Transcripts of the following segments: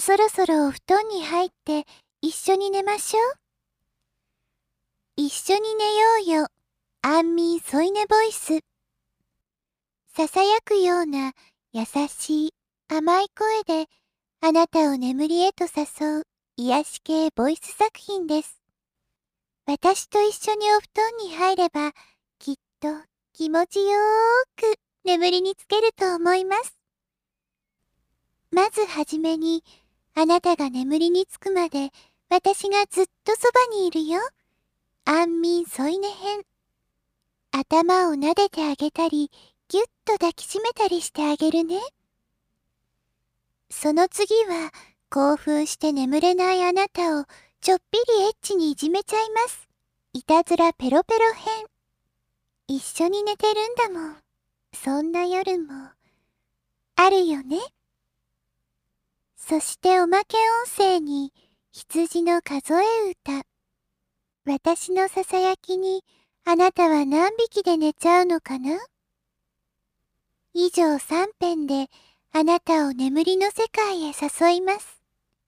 そろそろお布団に入って一緒に寝ましょう。一緒に寝ようよ。安眠添い寝ボイス。ささやくような優しい甘い声であなたを眠りへと誘う癒し系ボイス作品です。私と一緒にお布団に入ればきっと気持ちよーく眠りにつけると思います。まずはじめにあなたが眠りにつくまで私がずっとそばにいるよ。安眠添い寝編。頭を撫でてあげたり、ぎゅっと抱きしめたりしてあげるね。その次は、興奮して眠れないあなたをちょっぴりエッチにいじめちゃいます。いたずらペロペロ編。一緒に寝てるんだもん。そんな夜も、あるよね。そしておまけ音声に、羊の数え歌。私のささやきに、あなたは何匹で寝ちゃうのかな？以上3編であなたを眠りの世界へ誘います。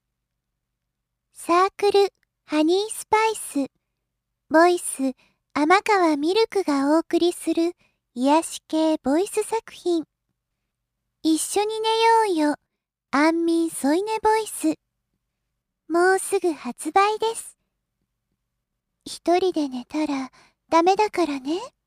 サークルハニースパイスボイス天川ミルクがお送りする癒し系ボイス作品。一緒に寝ようよ安眠添い寝ボイス。もうすぐ発売です。一人で寝たらダメだからね。